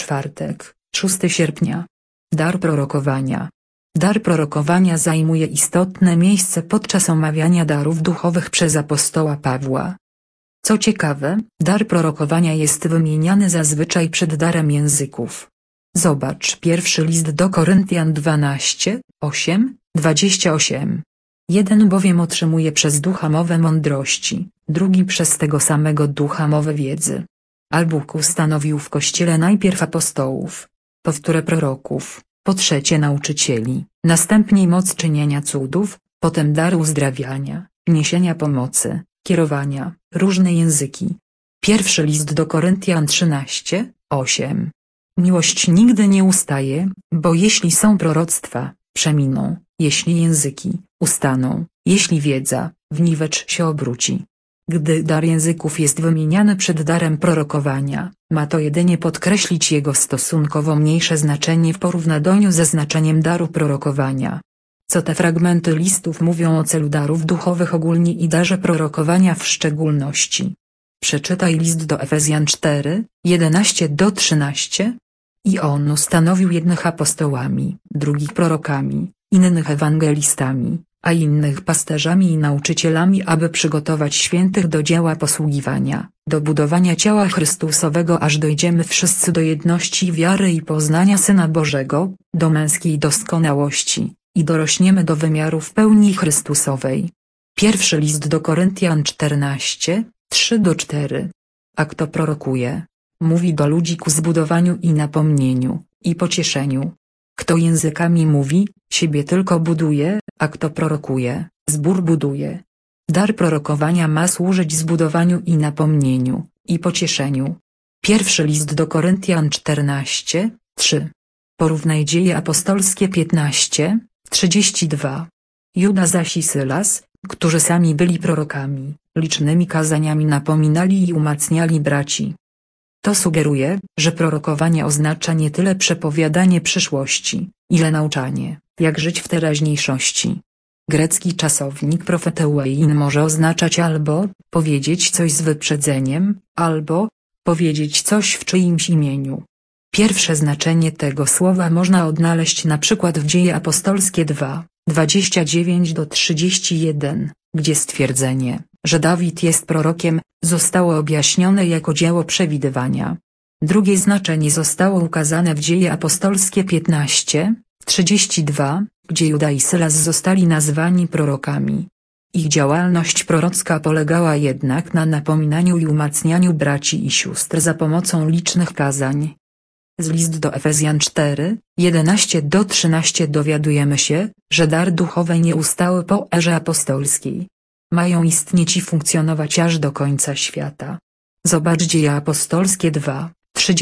czwartek, 6 sierpnia. Dar prorokowania. Dar prorokowania zajmuje istotne miejsce podczas omawiania darów duchowych przez apostoła Pawła. Co ciekawe, dar prorokowania jest wymieniany zazwyczaj przed darem języków. Zobacz pierwszy list do Koryntian 12, 8, 28. Jeden bowiem otrzymuje przez ducha mowę mądrości, drugi przez tego samego ducha mowę wiedzy. A Bóg ustanowił w Kościele najpierw apostołów, po wtóre proroków, po trzecie nauczycieli, następnie moc czynienia cudów, potem dar uzdrawiania, niesienia pomocy, kierowania, różne języki. Pierwszy list do Koryntian 13, 8. Miłość nigdy nie ustaje, bo jeśli są proroctwa, przeminą, jeśli języki, ustaną, jeśli wiedza, wniwecz się obróci. Gdy dar języków jest wymieniany przed darem prorokowania, ma to jedynie podkreślić jego stosunkowo mniejsze znaczenie w porównaniu ze znaczeniem daru prorokowania. Co te fragmenty listów mówią o celu darów duchowych ogólnie i darze prorokowania w szczególności? Przeczytaj list do Efezjan 4, 11-13. I on ustanowił jednych apostołami, drugich prorokami, innych ewangelistami, a innych pasterzami i nauczycielami, aby przygotować świętych do dzieła posługiwania, do budowania ciała Chrystusowego, aż dojdziemy wszyscy do jedności wiary i poznania Syna Bożego, do męskiej doskonałości, i dorośniemy do wymiaru w pełni Chrystusowej. Pierwszy list do Koryntian 14, 3-4. A kto prorokuje? Mówi do ludzi ku zbudowaniu i napomnieniu, i pocieszeniu. Kto językami mówi, siebie tylko buduje, a kto prorokuje, zbór buduje. Dar prorokowania ma służyć zbudowaniu i napomnieniu, i pocieszeniu. Pierwszy list do Koryntian 14, 3. Porównaj Dzieje apostolskie 15, 32. Juda zaś i Sylas, którzy sami byli prorokami, licznymi kazaniami napominali i umacniali braci. To sugeruje, że prorokowanie oznacza nie tyle przepowiadanie przyszłości, ile nauczanie, jak żyć w teraźniejszości. Grecki czasownik profeteuein może oznaczać albo powiedzieć coś z wyprzedzeniem, albo powiedzieć coś w czyimś imieniu. Pierwsze znaczenie tego słowa można odnaleźć na przykład w Dzieje apostolskie 2, 29-31, gdzie stwierdzenie, że Dawid jest prorokiem, zostało objaśnione jako dzieło przewidywania. Drugie znaczenie zostało ukazane w Dzieje apostolskie 15, 32, gdzie Juda i Sylas zostali nazwani prorokami. Ich działalność prorocka polegała jednak na napominaniu i umacnianiu braci i sióstr za pomocą licznych kazań. Z list do Efezjan 4, 11-13 dowiadujemy się, że dar duchowe nie ustały po erze apostolskiej. Mają istnieć i funkcjonować aż do końca świata. Zobacz Dzieje apostolskie 2,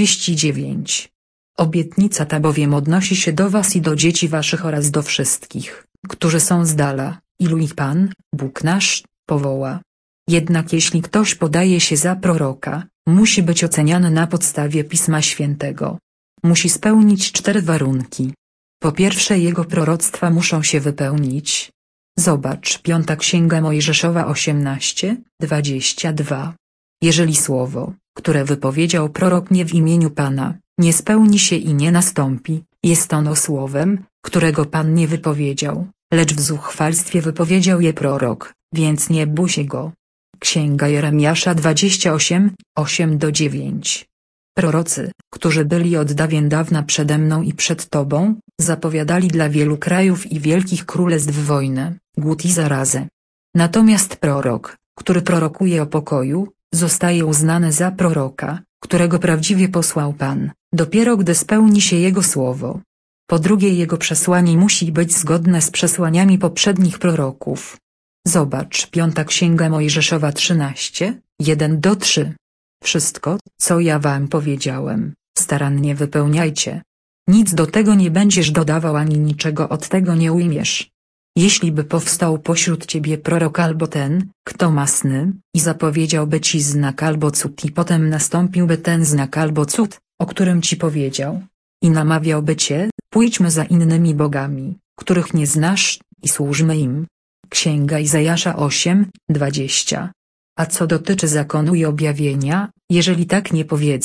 39. Obietnica ta bowiem odnosi się do was i do dzieci waszych oraz do wszystkich, którzy są z dala, ilu ich Pan, Bóg nasz, powoła. Jednak jeśli ktoś podaje się za proroka, musi być oceniany na podstawie Pisma Świętego. Musi spełnić 4 warunki. Po pierwsze, jego proroctwa muszą się wypełnić. Zobacz 5 Księga Mojżeszowa 18, 22. Jeżeli słowo, które wypowiedział prorok nie w imieniu Pana, nie spełni się i nie nastąpi, jest ono słowem, którego Pan nie wypowiedział, lecz w zuchwalstwie wypowiedział je prorok, więc nie bój się go. Księga Jeremiasza 28, 8-9. Prorocy, którzy byli od dawien dawna przede mną i przed Tobą, zapowiadali dla wielu krajów i wielkich królestw wojnę, głód i zarazę. Natomiast prorok, który prorokuje o pokoju, zostaje uznany za proroka, którego prawdziwie posłał Pan, dopiero gdy spełni się jego słowo. Po drugie, jego przesłanie musi być zgodne z przesłaniami poprzednich proroków. Zobacz 5 Księga Mojżeszowa 13, 1-3. Wszystko, co ja wam powiedziałem, starannie wypełniajcie. Nic do tego nie będziesz dodawał ani niczego od tego nie ujmiesz. Jeśli by powstał pośród ciebie prorok albo ten, kto ma sny, i zapowiedziałby ci znak albo cud i potem nastąpiłby ten znak albo cud, o którym ci powiedział, i namawiałby cię, pójdźmy za innymi bogami, których nie znasz, i służmy im. Księga Izajasza 8, 20. A co dotyczy zakonu i objawienia, jeżeli tak nie powiedzą,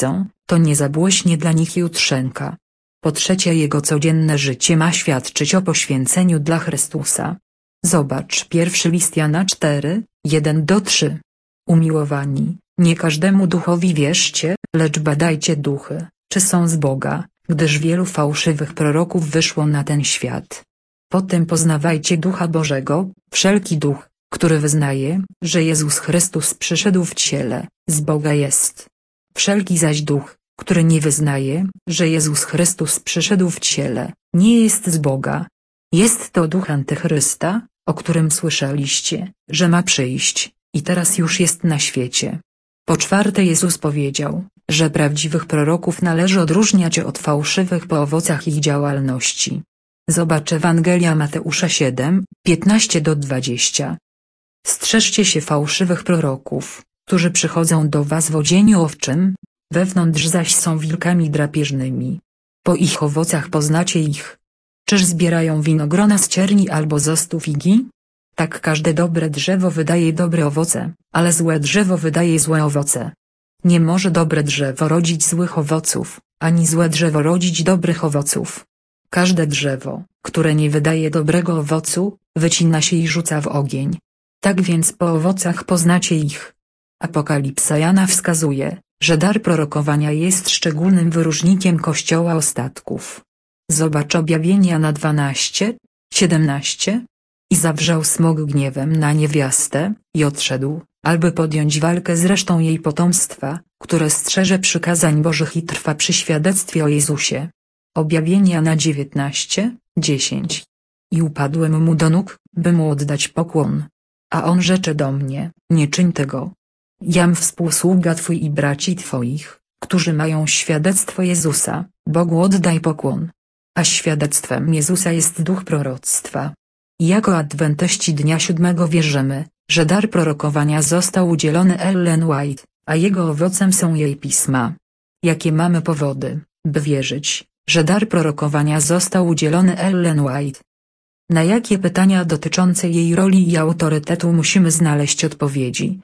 to nie zabłyśnie dla nich jutrzenka. Po trzecie, jego codzienne życie ma świadczyć o poświęceniu dla Chrystusa. Zobacz pierwszy list Jana 4, 1-3. Umiłowani, nie każdemu duchowi wierzcie, lecz badajcie duchy, czy są z Boga, gdyż wielu fałszywych proroków wyszło na ten świat. Potem poznawajcie Ducha Bożego, wszelki duch, który wyznaje, że Jezus Chrystus przyszedł w ciele, z Boga jest. Wszelki zaś duch, który nie wyznaje, że Jezus Chrystus przyszedł w ciele, nie jest z Boga. Jest to duch Antychrysta, o którym słyszeliście, że ma przyjść, i teraz już jest na świecie. Po czwarte, Jezus powiedział, że prawdziwych proroków należy odróżniać od fałszywych po owocach ich działalności. Zobacz Ewangelia Mateusza 7, 15-20. Strzeżcie się fałszywych proroków, którzy przychodzą do was w odzieniu owczym, wewnątrz zaś są wilkami drapieżnymi. Po ich owocach poznacie ich. Czyż zbierają winogrona z cierni albo z ostu figi? Tak każde dobre drzewo wydaje dobre owoce, ale złe drzewo wydaje złe owoce. Nie może dobre drzewo rodzić złych owoców, ani złe drzewo rodzić dobrych owoców. Każde drzewo, które nie wydaje dobrego owocu, wycina się i rzuca w ogień. Tak więc po owocach poznacie ich. Apokalipsa Jana wskazuje, że dar prorokowania jest szczególnym wyróżnikiem Kościoła ostatków. Zobacz Objawienie Jana 12, 17. I zawrzał smok gniewem na niewiastę, i odszedł, aby podjąć walkę z resztą jej potomstwa, które strzeże przykazań Bożych i trwa przy świadectwie o Jezusie. Objawienie Jana 19, 10. I upadłem mu do nóg, by mu oddać pokłon. A on rzecze do mnie, nie czyń tego. Jam współsługa Twój i braci Twoich, którzy mają świadectwo Jezusa, Bogu oddaj pokłon. A świadectwem Jezusa jest duch proroctwa. Jako adwentyści dnia siódmego wierzymy, że dar prorokowania został udzielony Ellen White, a jego owocem są jej pisma. Jakie mamy powody, by wierzyć, że dar prorokowania został udzielony Ellen White? Na jakie pytania dotyczące jej roli i autorytetu musimy znaleźć odpowiedzi?